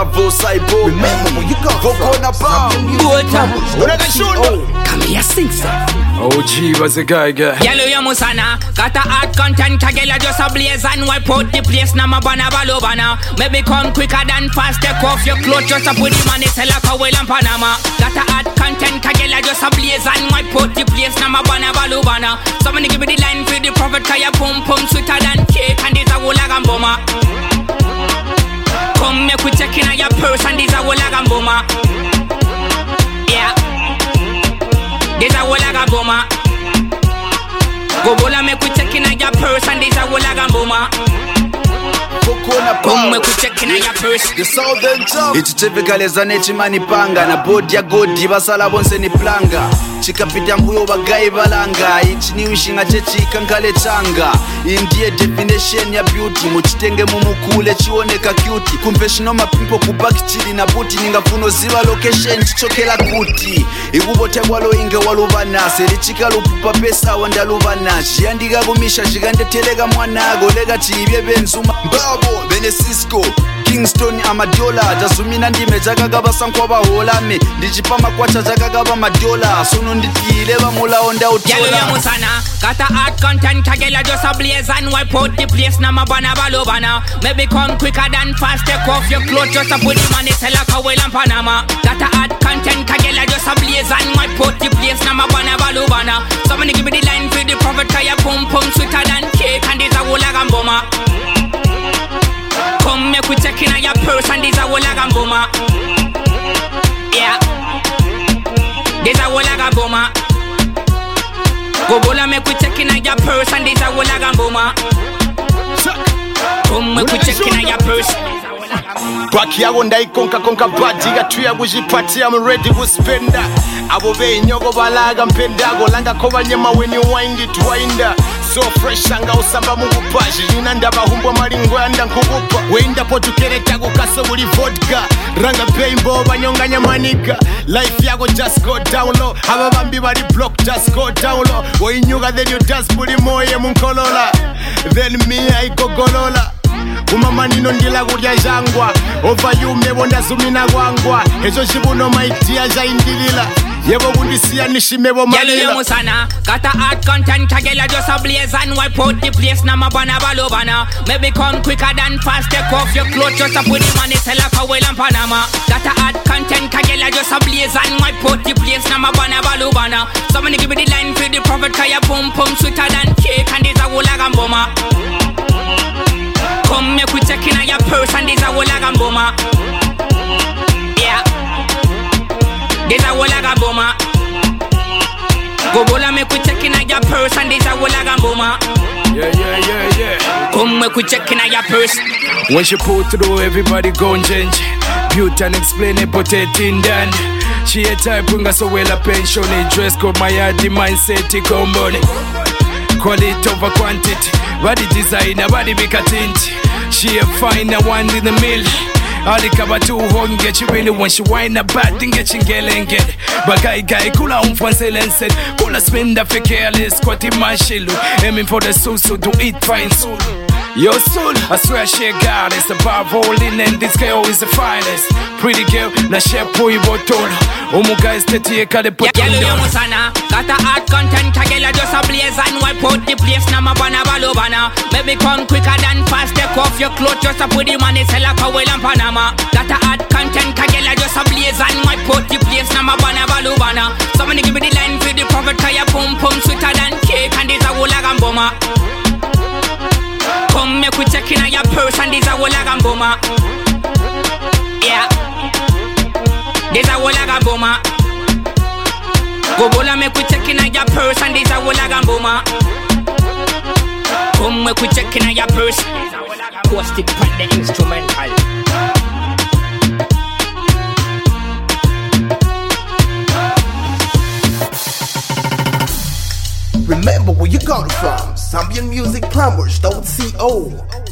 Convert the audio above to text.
Bravo, Cyborg. Remember where you got Vokona Come here, sing some. OG was a guy. Yellow Yamusana, got a hot content, Kagela just a blaze and wipe out the place. Nama bana balobana. Maybe come quicker than fast, take off your clothes, just a put the money, sell a cowl and Panama. Got a hot content, Kagela just a blaze and wipe out the place. Nama bana balobana. Somebody give me the line for the prophet, kaya pum pum sweeter than cake, and this a wola gamboma. Come make we check in on your purse, and this a wola gamboma. Yeah. This a wola gamboma. Go bola make we check in on your purse, and this a wola gamboma. Come make we check in on your purse. The southern job. It's typical as an echimani panga na bodi ya godi basala bonse ni planga. Chikapita mbuyo bagai balanga. Ichini wishinga chechi kankale changa. Indiye definition ya beauty. Muchitenge mumukule chioneka cute. Confessional mapimpo kubaki chili na buti. Ningafuno ziwa location chichokela kuti. Igubote walo inge walubana. Serichika lupupa pesa wanda lubana. Chiandiga gumisha chigande telega mwanago. Lega chibye benzuma Mbabo, Bene Cisco Kingston Amadiola Jazumina ndime jagagaba sankwaba holame Ndijipama kwacha jagagaba madiola Sunu nditile ba mula onda utola Yellow Yamusana, got a hot content, Kagela just a blaze and wipe out the place. Nama bana balobana. Maybe come quicker than fast, take off your clothes, just a put the money, sell a cowl and Panama. Got a hot content, Kagela just a blaze and wipe out the place. Nama bana balobana. Somebody give me the line for the prophet, kaya pum pum sweeter than cake, and this a wola gamboma. Come make we check in on your purse, and this a wola gamboma. Yeah. This a wola gamboma. Go bola make we check in on your purse, and this a wola gamboma. Come make we check in on your purse. Kwaki yabo ndaikonka konka badi gatuya bujipati I'm ready to spend that. Abo be nyogo balaga mpendago langa koba nyema when you wind it winder. So fresh anga usamba mugupaji Yinanda bahumbwa maringo yanda nkugupa Wenda po tukereta kukaso buli vodka Ranga painbo banyonga nyamanika Life yago just go down low Haba bambi bali block just go down low Woinyuga then you dance buli moye munkolola Then me I go golola Umama nino ndila gurya jangwa Over you mebonda zumina gwangwa Ejo shibuno maitia jaindilila Yebo bundisia nishimebo manila Yellow Yamusana, got a hot content, Kagela just a blaze and wipe out the place. Nama bana balobana. Maybe come quicker than fast, take off your clothes, just a put the money, sell a cowl and Panama. Got a hot content, Kagela just a blaze and wipe out the place. Nama bana balobana. Somebody give me the line for the prophet, kaya pum pum sweeter than cake, and this a wola gamboma. Come make we check in on your purse, and this a wola gamboma. Yeah. This a wola gamboma. Go bola make we check in on your purse, and this a wola gamboma. Yeah. Come make we check in on your purse. When she pull through, everybody gon' change. Beauty and explain it, put it in done. She a type bring us away la pension. Dress code my yard, the mindset, it come money. Quality over quantity. Body designer, body big a tint. She a fine one in the mill. All the cover too home, get you really when she whine a bad thing, get you and get. But guy, kula umfanselensen. Kula spend the fake careless, quati mashilu. Aiming for the soul, so to eat fine soul. Yo soul, I swear she a goddess. Above all in and this girl is the finest. Pretty girl, na she poi botolo. Omu guys tete kale pot. Yellow Yamusana, got a hot content, Kagela just a blaze and wipe out the place. Nama bana balobana. Maybe come quicker than fast, take off your clothes, just a put the money, sell a cowl and Panama. Got a hot content, Kagela just a blaze and wipe out the place. Nama bana balobana. Somebody give me the line for the prophet, kaya pum pum sweeter than cake, and this a wola gamboma. Come make we check in on your purse, and this a wola gamboma. Yeah. This a wola gamboma. Go bola make we check in on your purse, and this a wola gamboma. Come make we check in on your purse. Acoustic pan the instrumental. Remember where you got it from. Zambian Music Plumbers.co